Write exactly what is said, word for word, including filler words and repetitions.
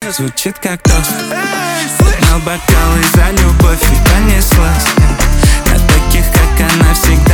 звучит как тост. Но бокалы за любовь и понеслась. На таких, как она, всегда